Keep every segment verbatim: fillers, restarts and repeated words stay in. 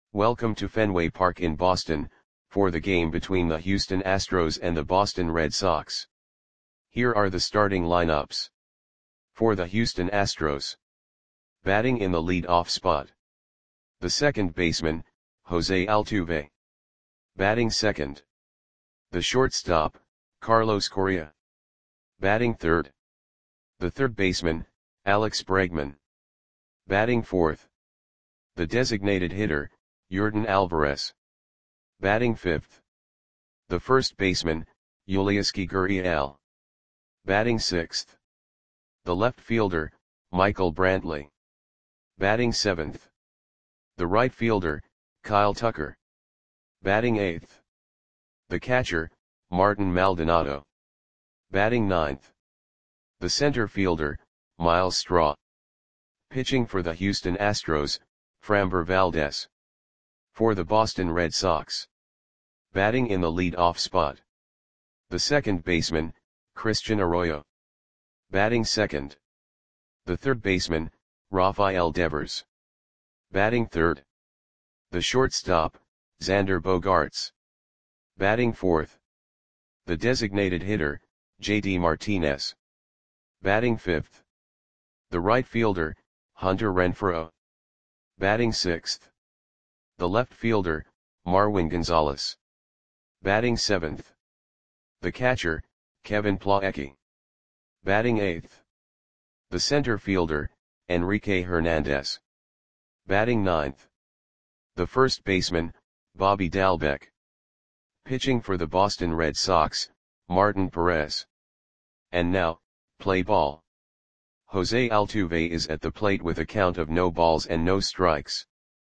Welcome to Fenway Park in Boston, for the game between the Houston Astros and the Boston Red Sox. Here are the starting lineups. For the Houston Astros. Batting in the lead-off spot. The second baseman, Jose Altuve. Batting second. The shortstop, Carlos Correa. Batting third. The third baseman, Alex Bregman. Batting fourth. The designated hitter, Yordan Alvarez. Batting fifth. The first baseman, Yulieski Gurriel. Batting sixth. The left fielder, Michael Brantley. Batting seventh. The right fielder, Kyle Tucker. Batting eighth. The catcher, Martin Maldonado. Batting ninth. The center fielder, Myles Straw. Pitching for the Houston Astros, Framber Valdez. For the Boston Red Sox. Batting in the lead-off spot. The second baseman, Christian Arroyo. Batting second. The third baseman, Rafael Devers. Batting third. The shortstop, Xander Bogaerts. Batting fourth. The designated hitter, J D Martinez. Batting fifth. The right fielder, Hunter Renfroe. Batting sixth. The left fielder, Marwin Gonzalez. Batting seventh. The catcher, Kevin Plawecki. Batting eighth. The center fielder, Enrique Hernandez. Batting ninth. The first baseman, Bobby Dalbec. Pitching for the Boston Red Sox, Martin Perez. And now, play ball. Jose Altuve is at the plate with a count of no balls and no strikes.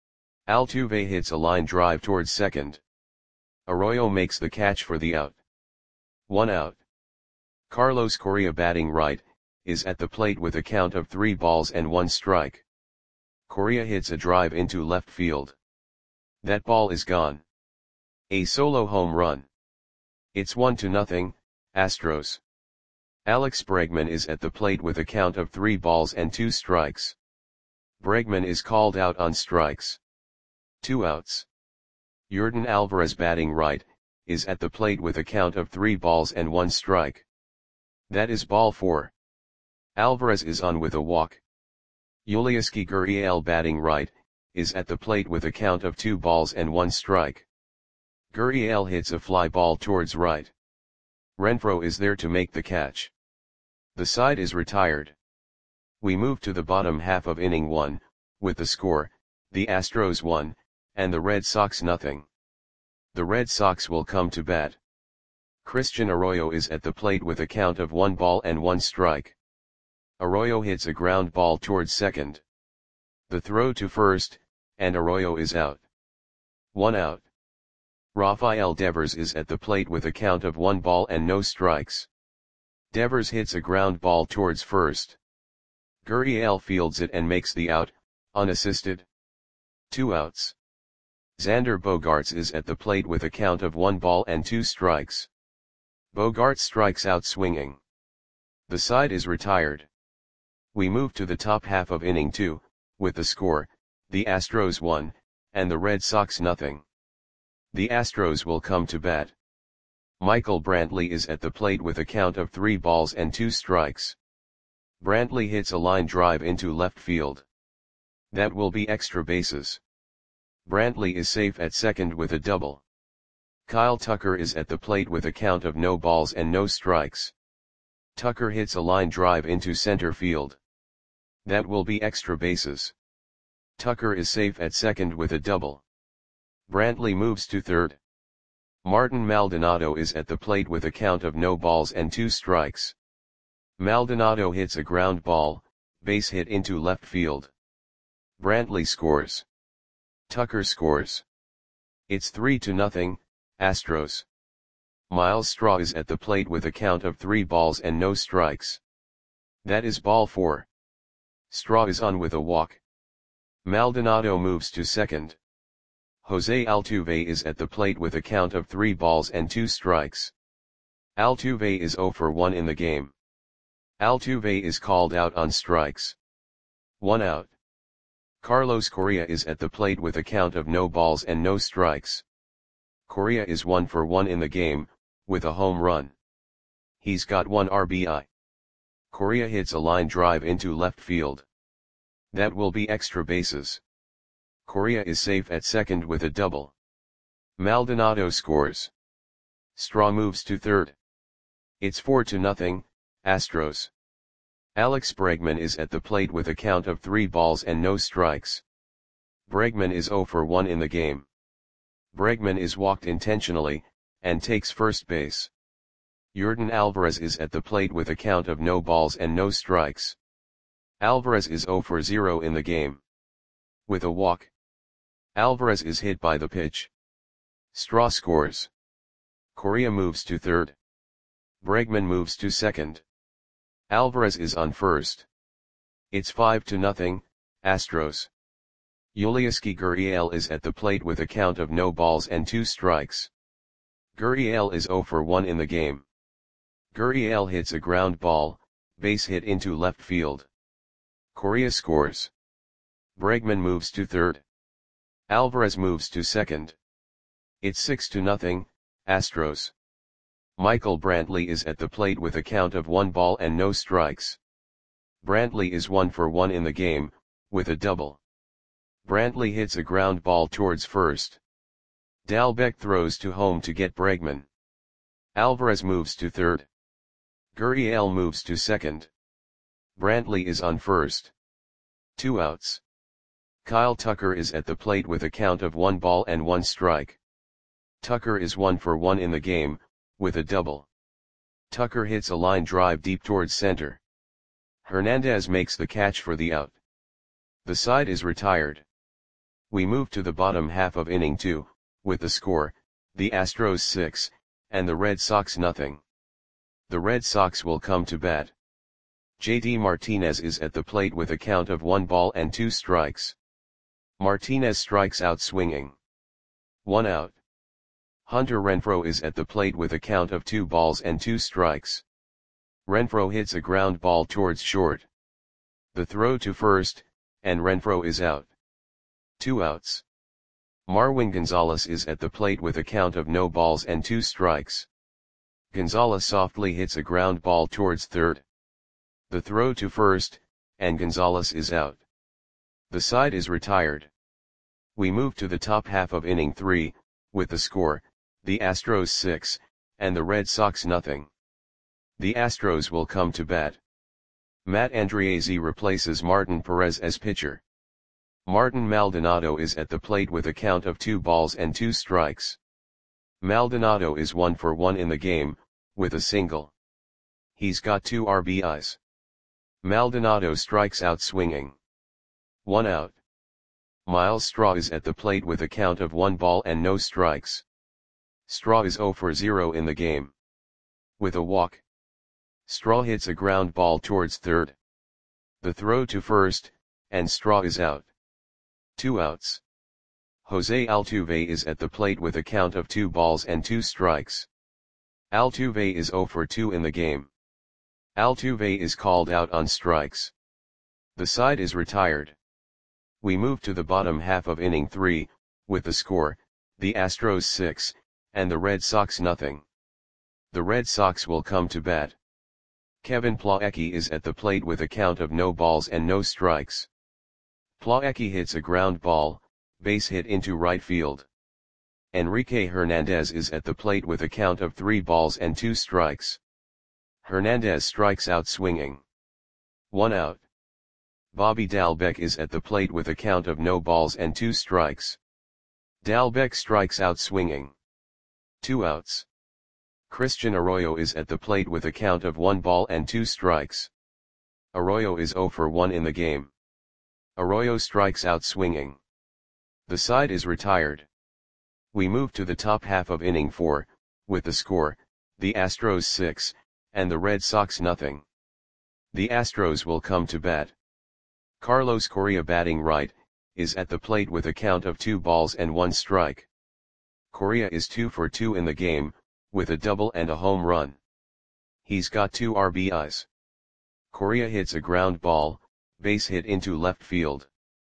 Altuve hits a line drive towards second. Arroyo makes the catch for the out. One out. Carlos Correa, batting right, is at the plate with a count of three balls and one strike. Correa hits a drive into left field. That ball is gone. A solo home run. It's one to nothing, Astros. Alex Bregman is at the plate with a count of three balls and two strikes. Bregman is called out on strikes. Two outs. Yordan Alvarez, batting right, is at the plate with a count of three balls and one strike. That is ball four. Alvarez is on with a walk. Yulieski Gurriel, batting right, is at the plate with a count of two balls and one strike. Gurriel hits a fly ball towards right. Renfroe is there to make the catch. The side is retired. We move to the bottom half of inning one, with the score, the Astros one, and the Red Sox nothing. The Red Sox will come to bat. Christian Arroyo is at the plate with a count of one ball and one strike. Arroyo hits a ground ball towards second. The throw to first, and Arroyo is out. One out. Rafael Devers is at the plate with a count of one ball and no strikes. Devers hits a ground ball towards first. Gurriel fields it and makes the out, unassisted. Two outs. Xander Bogaerts is at the plate with a count of one ball and two strikes. Bogaerts strikes out swinging. The side is retired. We move to the top half of inning two, with the score, the Astros one, and the Red Sox nothing. The Astros will come to bat. Michael Brantley is at the plate with a count of three balls and two strikes. Brantley hits a line drive into left field. That will be extra bases. Brantley is safe at second with a double. Kyle Tucker is at the plate with a count of no balls and no strikes. Tucker hits a line drive into center field. That will be extra bases. Tucker is safe at second with a double. Brantley moves to third. Martin Maldonado is at the plate with a count of no balls and two strikes. Maldonado hits a ground ball, base hit into left field. Brantley scores. Tucker scores. It's three to nothing, Astros. Myles Straw is at the plate with a count of three balls and no strikes. That is ball four. Straw is on with a walk. Maldonado moves to second. Jose Altuve is at the plate with a count of three balls and two strikes. Altuve is zero for one in the game. Altuve is called out on strikes. One out. Carlos Correa is at the plate with a count of no balls and no strikes. Correa is one for one in the game, with a home run. He's got one R B I. Correa hits a line drive into left field. That will be extra bases. Correa is safe at second with a double. Maldonado scores. Straw moves to third. It's four to nothing, Astros. Alex Bregman is at the plate with a count of three balls and no strikes. Bregman is zero for one in the game. Bregman is walked intentionally, and takes first base. Yordan Alvarez is at the plate with a count of no balls and no strikes. Alvarez is zero for zero in the game. With a walk, Alvarez is hit by the pitch. Straw scores. Correa moves to third. Bregman moves to second. Alvarez is on first. It's five to nothing, Astros. Yulieski Gurriel is at the plate with a count of no balls and two strikes. Gurriel is zero for one in the game. Gurriel hits a ground ball, base hit into left field. Correa scores. Bregman moves to third. Alvarez moves to second. It's six to nothing, Astros. Michael Brantley is at the plate with a count of one ball and no strikes. Brantley is one for one in the game, with a double. Brantley hits a ground ball towards first. Dalbec throws to home to get Bregman. Alvarez moves to third. Gurriel moves to second. Brantley is on first. Two outs. Kyle Tucker is at the plate with a count of one ball and one strike. Tucker is one for one in the game, with a double. Tucker hits a line drive deep towards center. Hernandez makes the catch for the out. The side is retired. We move to the bottom half of inning two, with the score, the Astros six, and the Red Sox nothing. The Red Sox will come to bat. J D Martinez is at the plate with a count of one ball and two strikes. Martinez strikes out swinging. One out. Hunter Renfroe is at the plate with a count of two balls and two strikes. Renfroe hits a ground ball towards short. The throw to first, and Renfroe is out. Two outs. Marwin Gonzalez is at the plate with a count of no balls and two strikes. Gonzalez softly hits a ground ball towards third. The throw to first, and Gonzalez is out. The side is retired. We move to the top half of inning three, with the score, the Astros six, and the Red Sox nothing. The Astros will come to bat. Matt Andriese replaces Martin Perez as pitcher. Martin Maldonado is at the plate with a count of two balls and two strikes. Maldonado is one for one in the game, with a single. He's got two R B Is. Maldonado strikes out swinging. One out. Miles Straw is at the plate with a count of one ball and no strikes. Straw is zero for zero in the game. With a walk, Straw hits a ground ball towards third. The throw to first, and Straw is out. Two outs. Jose Altuve is at the plate with a count of two balls and two strikes. Altuve is zero for two in the game. Altuve is called out on strikes. The side is retired. We move to the bottom half of inning three, with the score, the Astros six, and the Red Sox nothing. The Red Sox will come to bat. Kevin Plawecki is at the plate with a count of no balls and no strikes. Plawecki hits a ground ball, base hit into right field. Enrique Hernandez is at the plate with a count of three balls and two strikes. Hernandez strikes out swinging. One out. Bobby Dalbec is at the plate with a count of no balls and two strikes. Dalbec strikes out swinging. Two outs. Christian Arroyo is at the plate with a count of one ball and two strikes. Arroyo is zero for one in the game. Arroyo strikes out swinging. The side is retired. We move to the top half of inning four, with the score, the Astros six, and the Red Sox nothing. The Astros will come to bat. Carlos Correa batting right, is at the plate with a count of two balls and one strike. Correa is two for two in the game, with a double and a home run. He's got two R B Is. Correa hits a ground ball, base hit into left field.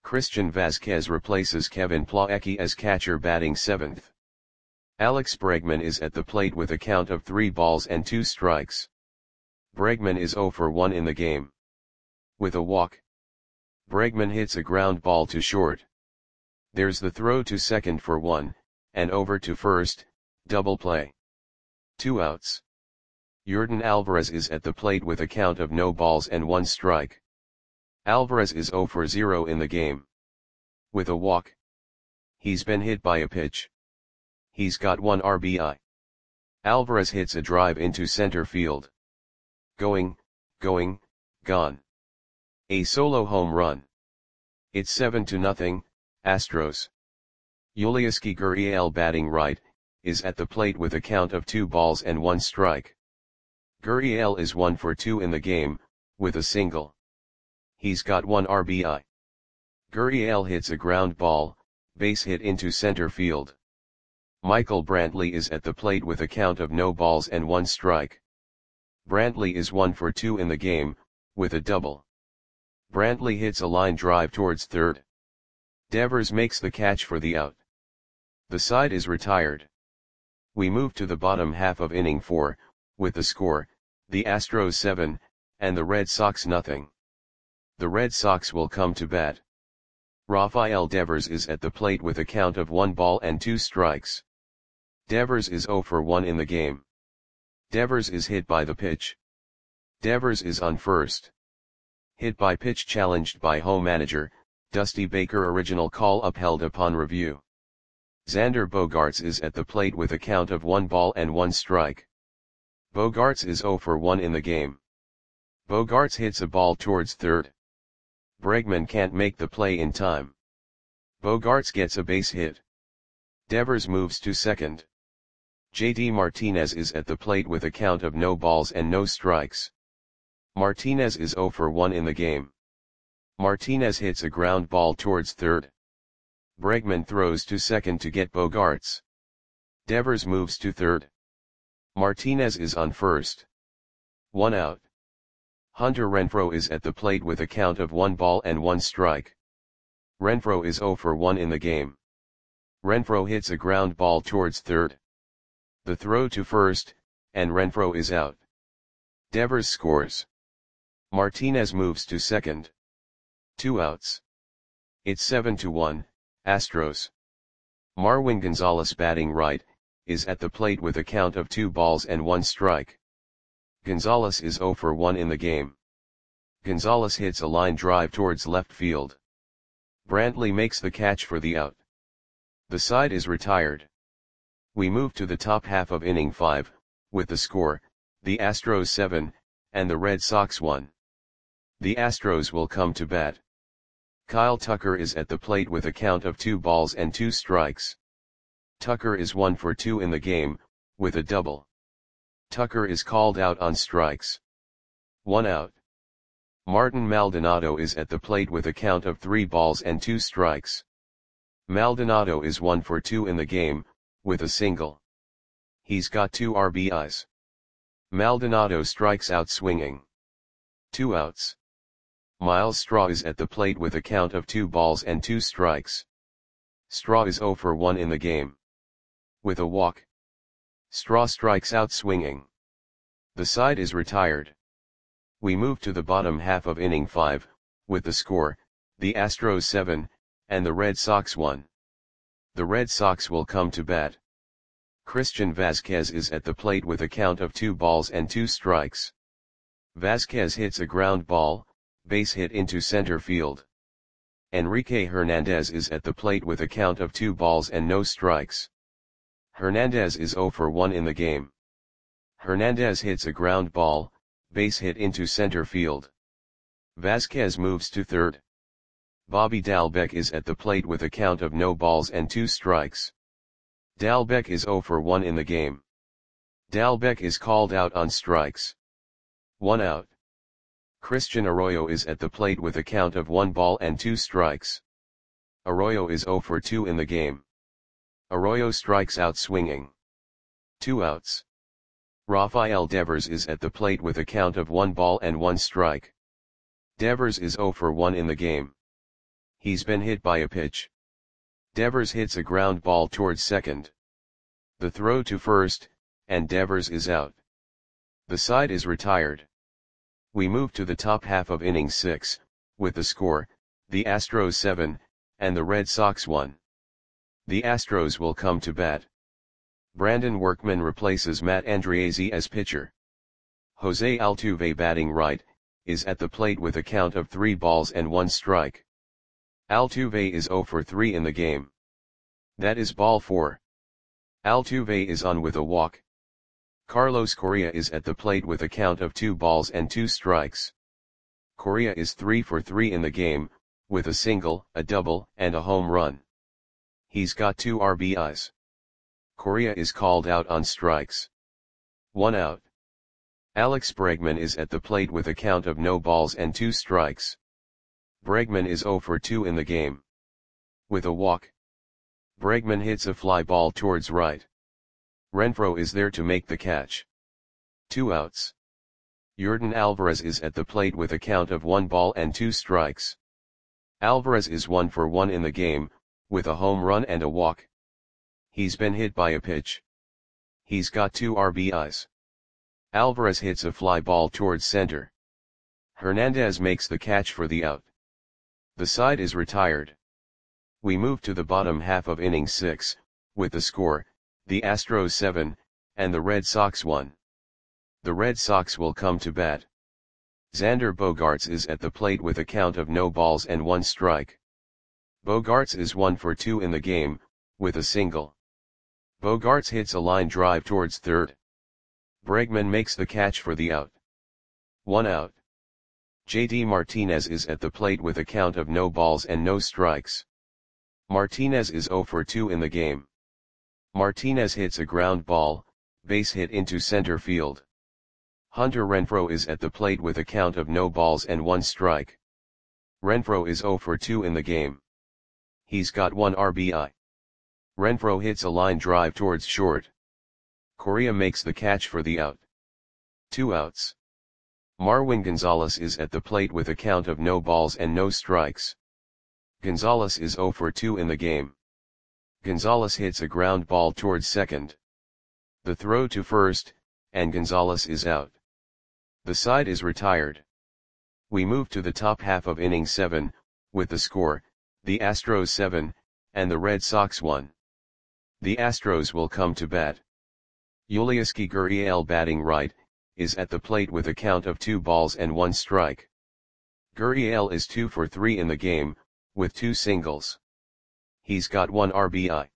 Christian Vazquez replaces Kevin Plawecki as catcher batting seventh. Alex Bregman is at the plate with a count of three balls and two strikes. Bregman is zero for one in the game. With a walk, Bregman hits a ground ball to short. There's the throw to second for one, and over to first, double play. Two outs. Yordan Alvarez is at the plate with a count of no balls and one strike. Alvarez is zero for zero in the game. With a walk, he's been hit by a pitch. He's got one R B I. Alvarez hits a drive into center field. Going, going, gone. A solo home run. It's seven to nothing, Astros. Yulieski Gurriel batting right, is at the plate with a count of two balls and one strike. Gurriel is one for two in the game, with a single. He's got one R B I. Gurriel hits a ground ball, base hit into center field. Michael Brantley is at the plate with a count of no balls and one strike. Brantley is one for two in the game, with a double. Brantley hits a line drive towards third. Devers makes the catch for the out. The side is retired. We move to the bottom half of inning four, with the score, the Astros seven, and the Red Sox nothing. The Red Sox will come to bat. Rafael Devers is at the plate with a count of one ball and two strikes. Devers is zero for one in the game. Devers is hit by the pitch. Devers is on first. Hit by pitch challenged by home manager, Dusty Baker. Original call upheld upon review. Xander Bogaerts is at the plate with a count of one ball and one strike. Bogaerts is zero for one in the game. Bogaerts hits a ball towards third. Bregman can't make the play in time. Bogaerts gets a base hit. Devers moves to second. J D Martinez is at the plate with a count of no balls and no strikes. Martinez is zero for one in the game. Martinez hits a ground ball towards third. Bregman throws to second to get Bogaerts. Devers moves to third. Martinez is on first. One out. Hunter Renfroe is at the plate with a count of one ball and one strike. Renfroe is zero for one in the game. Renfroe hits a ground ball towards third. The throw to first, and Renfroe is out. Devers scores. Martinez moves to second. Two outs. It's seven to one, Astros. Marwin Gonzalez batting right, is at the plate with a count of two balls and one strike. Gonzalez is zero for one in the game. Gonzalez hits a line drive towards left field. Brantley makes the catch for the out. The side is retired. We move to the top half of inning five, with the score, the Astros seven, and the Red Sox one. The Astros will come to bat. Kyle Tucker is at the plate with a count of two balls and two strikes. Tucker is one for two in the game, with a double. Tucker is called out on strikes. One out. Martin Maldonado is at the plate with a count of three balls and two strikes. Maldonado is one for two in the game, with a single. He's got two R B Is. Maldonado strikes out swinging. Two outs. Miles Straw is at the plate with a count of two balls and two strikes. Straw is zero for one in the game. With a walk, Straw strikes out swinging. The side is retired. We move to the bottom half of inning five, with the score, the Astros seven, and the Red Sox one. The Red Sox will come to bat. Christian Vazquez is at the plate with a count of two balls and two strikes. Vazquez hits a ground ball, base hit into center field. Enrique Hernandez is at the plate with a count of two balls and no strikes. Hernandez is zero for one in the game. Hernandez hits a ground ball, base hit into center field. Vazquez moves to third. Bobby Dalbec is at the plate with a count of no balls and two strikes. Dalbec is zero for one in the game. Dalbec is called out on strikes. One out. Christian Arroyo is at the plate with a count of one ball and two strikes. Arroyo is zero for two in the game. Arroyo strikes out swinging. Two outs. Rafael Devers is at the plate with a count of one ball and one strike. Devers is zero for one in the game. He's been hit by a pitch. Devers hits a ground ball towards second. The throw to first, and Devers is out. The side is retired. We move to the top half of inning six, with the score, the Astros seven, and the Red Sox one. The Astros will come to bat. Brandon Workman replaces Matt Andriese as pitcher. Jose Altuve, batting right, is at the plate with a count of three balls and one strike. Altuve is zero for three in the game. That is ball four. Altuve is on with a walk. Carlos Correa is at the plate with a count of two balls and two strikes. Correa is three for three in the game, with a single, a double, and a home run. He's got two R B Is. Correa is called out on strikes. One out. Alex Bregman is at the plate with a count of no balls and two strikes. Bregman is zero for two in the game. With a walk. Bregman hits a fly ball towards right. Renfroe is there to make the catch. Two outs. Yordan Alvarez is at the plate with a count of one ball and two strikes. Alvarez is one for one in the game, with a home run and a walk. He's been hit by a pitch. He's got two R B Is. Alvarez hits a fly ball towards center. Hernandez makes the catch for the out. The side is retired. We move to the bottom half of inning six, with the score, the Astros seven, and the Red Sox one. The Red Sox will come to bat. Xander Bogaerts is at the plate with a count of no balls and one strike. Bogaerts is one for two in the game, with a single. Bogaerts hits a line drive towards third. Bregman makes the catch for the out. One out. J D Martinez is at the plate with a count of no balls and no strikes. Martinez is zero for two in the game. Martinez hits a ground ball, base hit into center field. Hunter Renfroe is at the plate with a count of no balls and one strike. Renfroe is zero for two in the game. He's got one R B I. Renfroe hits a line drive towards short. Correa makes the catch for the out. Two outs. Marwin Gonzalez is at the plate with a count of no balls and no strikes. Gonzalez is zero for two in the game. Gonzalez hits a ground ball towards second. The throw to first, and Gonzalez is out. The side is retired. We move to the top half of inning seven, with the score, the Astros seven, and the Red Sox one. The Astros will come to bat. Yulieski Gurriel, batting right, is at the plate with a count of two balls and one strike. Gurriel is two for three in the game, with two singles. He's got one R B I.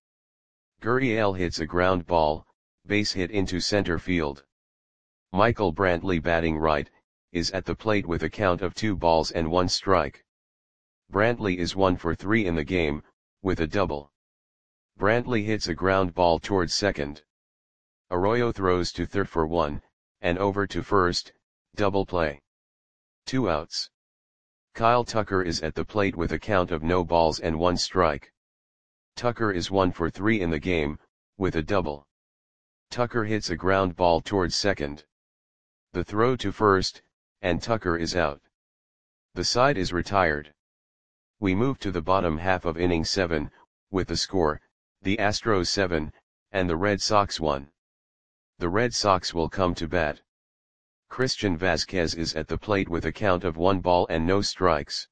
Gurriel hits a ground ball, base hit into center field. Michael Brantley, batting right, is at the plate with a count of two balls and one strike. Brantley is one for three in the game, with a double. Brantley hits a ground ball towards second. Arroyo throws to third for one, and over to first, double play. Two outs. Kyle Tucker is at the plate with a count of no balls and one strike. Tucker is one for three in the game, with a double. Tucker hits a ground ball towards second. The throw to first, and Tucker is out. The side is retired. We move to the bottom half of inning seven, with the score, the Astros seven, and the Red Sox one. The Red Sox will come to bat. Christian Vasquez is at the plate with a count of one ball and no strikes.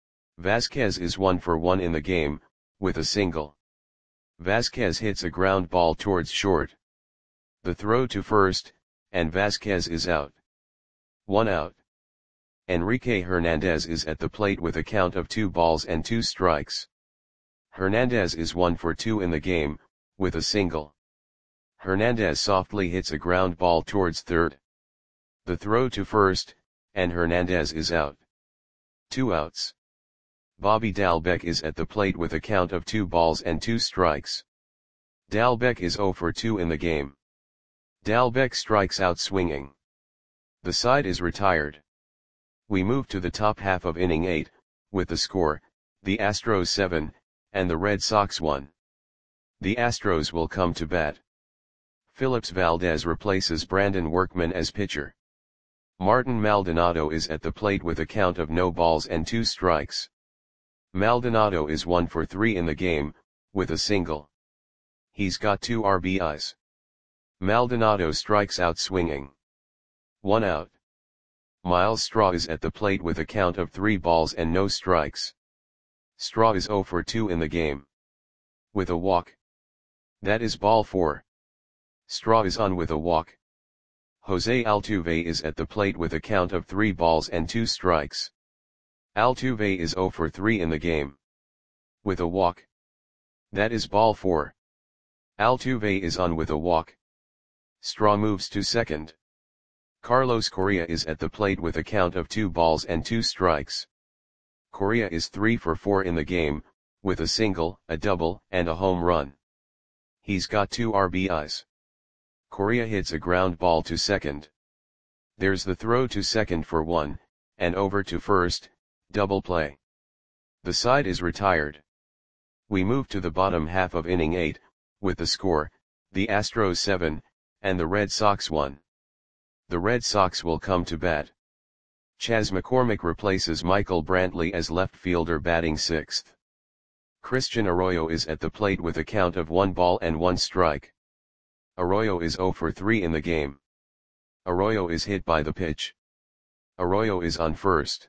Vasquez is one for one in the game, with a single. Vasquez hits a ground ball towards short. The throw to first, and Vasquez is out. One out. Enrique Hernandez is at the plate with a count of two balls and two strikes. Hernandez is one for two in the game, with a single. Hernandez softly hits a ground ball towards third. The throw to first, and Hernandez is out. Two outs. Bobby Dalbec is at the plate with a count of two balls and two strikes. Dalbec is zero for two in the game. Dalbec strikes out swinging. The side is retired. We move to the top half of inning eight, with the score, the Astros seven, and the Red Sox one. The Astros will come to bat. Phillips Valdez replaces Brandon Workman as pitcher. Martin Maldonado is at the plate with a count of no balls and two strikes. Maldonado is one for three in the game, with a single. He's got two R B Is. Maldonado strikes out swinging. One out. Miles Straw is at the plate with a count of three balls and no strikes. Straw is zero for two in the game. With a walk. That is ball four. Straw is on with a walk. Jose Altuve is at the plate with a count of three balls and two strikes. Altuve is zero for three in the game. With a walk. That is ball four. Altuve is on with a walk. Straw moves to second. Carlos Correa is at the plate with a count of two balls and two strikes. Correa is three for four in the game, with a single, a double, and a home run. He's got two R B Is. Correa hits a ground ball to second. There's the throw to second for one, and over to first, double play. The side is retired. We move to the bottom half of inning eight, with the score, the Astros seven, and the Red Sox one. The Red Sox will come to bat. Chas McCormick replaces Michael Brantley as left fielder batting sixth. Christian Arroyo is at the plate with a count of one ball and one strike. Arroyo is zero for three in the game. Arroyo is hit by the pitch. Arroyo is on first.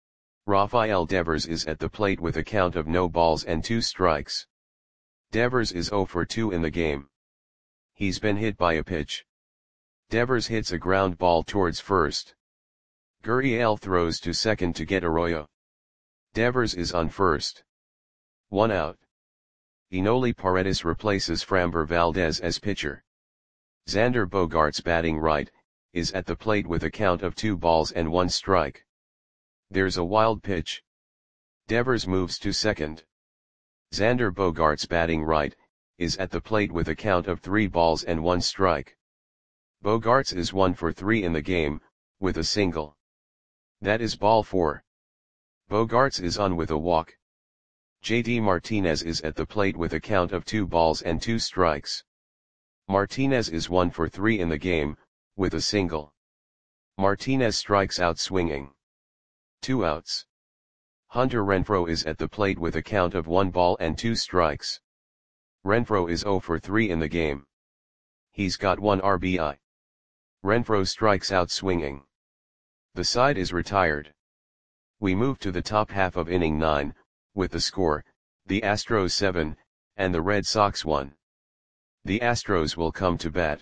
Rafael Devers is at the plate with a count of no balls and two strikes. Devers is zero for two in the game. He's been hit by a pitch. Devers hits a ground ball towards first. Gurriel throws to second to get Arroyo. Devers is on first. One out. Enoli Paredes replaces Framber Valdez as pitcher. Xander Bogaerts batting right, is at the plate with a count of two balls and one strike. There's a wild pitch. Devers moves to second. Xander Bogaerts batting right, is at the plate with a count of three balls and one strike. Bogaerts is one for three in the game, with a single. That is ball four. Bogaerts is on with a walk. J D Martinez is at the plate with a count of two balls and two strikes. Martinez is one for three in the game, with a single. Martinez strikes out swinging. Two outs. Hunter Renfroe is at the plate with a count of one ball and two strikes. Renfroe is zero for three in the game. He's got one R B I. Renfroe strikes out swinging. The side is retired. We move to the top half of inning nine, with the score, the Astros seven, and the Red Sox one. The Astros will come to bat.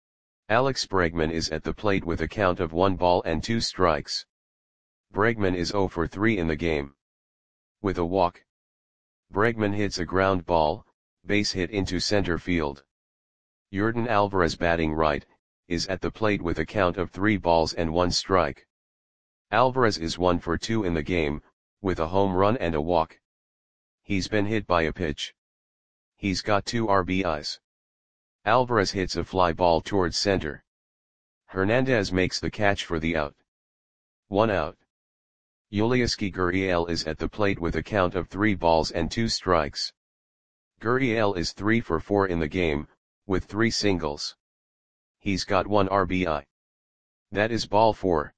Alex Bregman is at the plate with a count of one ball and two strikes. Bregman is zero for three in the game. With a walk. Bregman hits a ground ball, base hit into center field. Yordan Alvarez batting right, is at the plate with a count of three balls and one strike. Alvarez is one for two in the game, with a home run and a walk. He's been hit by a pitch. He's got two R B Is. Alvarez hits a fly ball towards center. Hernandez makes the catch for the out. One out. Yulieski Gurriel is at the plate with a count of three balls and two strikes. Gurriel is three for four in the game, with three singles. He's got one R B I. That is ball four.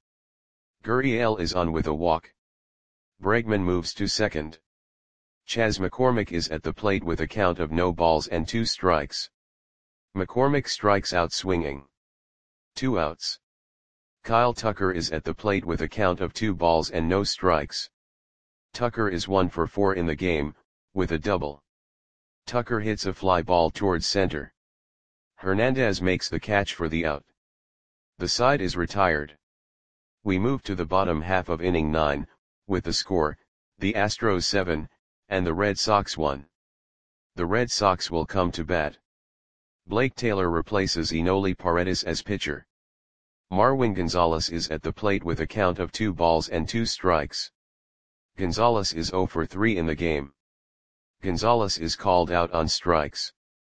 Gurriel is on with a walk. Bregman moves to second. Chas McCormick is at the plate with a count of no balls and two strikes. McCormick strikes out swinging. Two outs. Kyle Tucker is at the plate with a count of two balls and no strikes. Tucker is one for four in the game, with a double. Tucker hits a fly ball towards center. Hernandez makes the catch for the out. The side is retired. We move to the bottom half of inning nine, with the score, the Astros seven, and the Red Sox one. The Red Sox will come to bat. Blake Taylor replaces Enoli Paredes as pitcher. Marwin Gonzalez is at the plate with a count of two balls and two strikes. Gonzalez is zero for three in the game. Gonzalez is called out on strikes.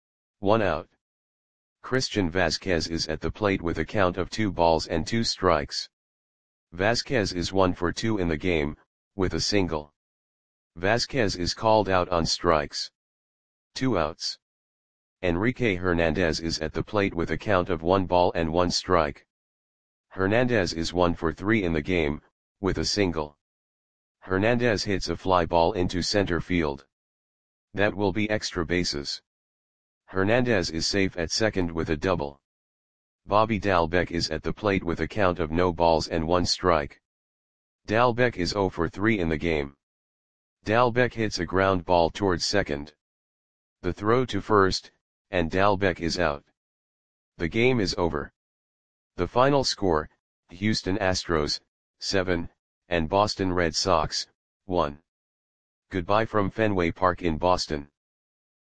One out. Christian Vazquez is at the plate with a count of two balls and two strikes. Vazquez is one for two in the game, with a single. Vazquez is called out on strikes. Two outs. Enrique Hernandez is at the plate with a count of one ball and one strike. Hernandez is one for three in the game, with a single. Hernandez hits a fly ball into center field. That will be extra bases. Hernandez is safe at second with a double. Bobby Dalbec is at the plate with a count of no balls and one strike. Dalbec is zero for three in the game. Dalbec hits a ground ball towards second. The throw to first, and Dalbec is out. The game is over. The final score, Houston Astros, seven, and Boston Red Sox, one. Goodbye from Fenway Park in Boston.